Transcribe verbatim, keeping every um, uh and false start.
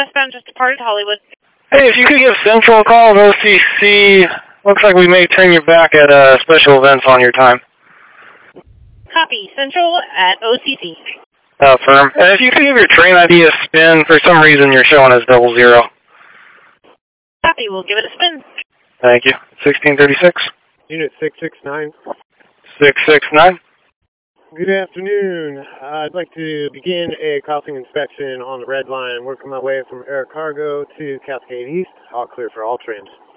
westbound just departed Hollywood. Hey, if you could give Central a call at O C C, looks like we may turn your back at uh, special events on your time. Copy. Central at O C C. Uh, firm. And if you could give your train I D a spin, for some reason you're showing as double zero. Copy. We'll give it a spin. Thank you. sixteen thirty-six. Unit six six nine. six six nine. Good afternoon. Uh, I'd like to begin a crossing inspection on the red line, working my way from Air Cargo to Cascade East. All clear for all trains.